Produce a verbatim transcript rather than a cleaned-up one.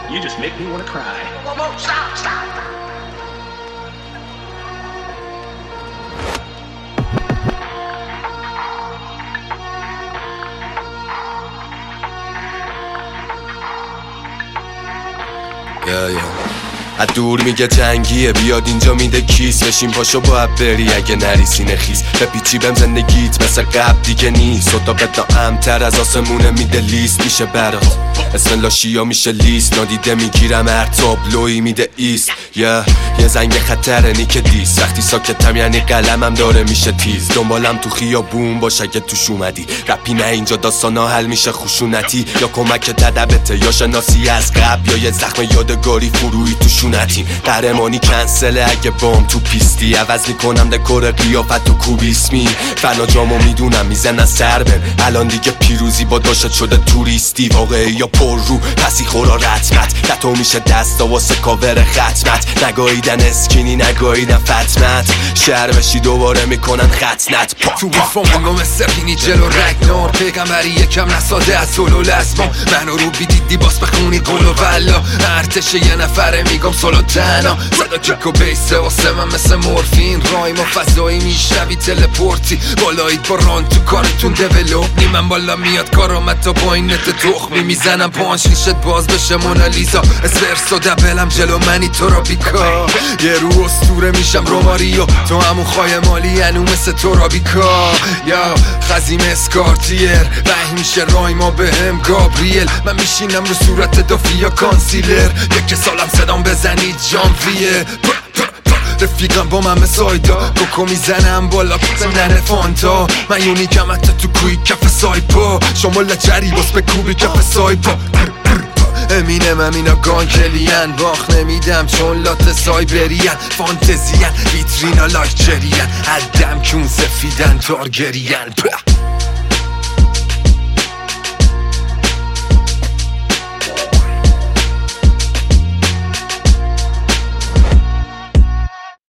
You just make me want to cry. Whoa, whoa, stop, stop. Yeah, yeah. از دور میگه جنگیه بیاد اینجا میده کیس بشین پاشو باید بری اگه نری سینه خیز بپیچی بهم زندگیت مثل قبل دیگه نیست صدا بدا امتر از آسمونه میده لیست میشه برات اسم لاشیا میشه لیست نادیده میگیرم هر تابلوی میده ایست yeah. یه زنگ خطره نیک دیس وقتی ساکتم یعنی قلمم داره میشه تیز دنبالم تو خیابون باش اگه توش اومدی رپی نه اینجا داستانا حل میشه خشونتی یا کمک تدبته یا شناسی از قبل یا یه زخم یادگاری فرویی تو قهرمانی کنسله اگه بام تو پیستی عوض میکنم دکور قیافت و کوبیسمی فنا جامو میدونم میزنن سر بن الان دیگه پیروزی با داشت شده توریستی واقعی یا پر رو پسی خورا رتمت نتو میشه دستا واسه کاور ختمت نگاهیدن اسکینی نگاهیدن فتمت شهر بشی دوباره میکنن ختنت تو بیفامونگو مثل پینی جلو رگنار پیغمبری یکم نساده از سولو لزمان منو رو بیدیدی باز بخونی قولو ولا ارتش یه نفره میگم سولو تنها صدا کیک و بیسه واسه من مثل مورفین رایم و فضایی میشنوی تلپورتی بالایید با ران تو کارتون دیولوب نی من بالا میاد کارامت تا با این نت تخمی میزنم پانش نیشت باز بشه مونالیزا اسپرس و دبلم جلو منی تو را بیکا یه رو اسطوره میشم روماریو تو همون خواهی مالی انو مثل تو را بیکا یا خزیم اسکارتیر وحی میشه رایما به هم گابریل من میشینم رو صورت دافیا کانسیلر یک سالم صدام بزنی جانویه رفیقم با من مسایدا کوکو میزنم بالا بزنن فانتا من یونیکم حتی تو کوی کف سایپا شما لجری باس به کوبی کف سایپا امینم امینا گانکلین باخ نمیدم چون لات سایبرین فانتزین ویترینا لایک جرین هدم کون سفیدن تارگرین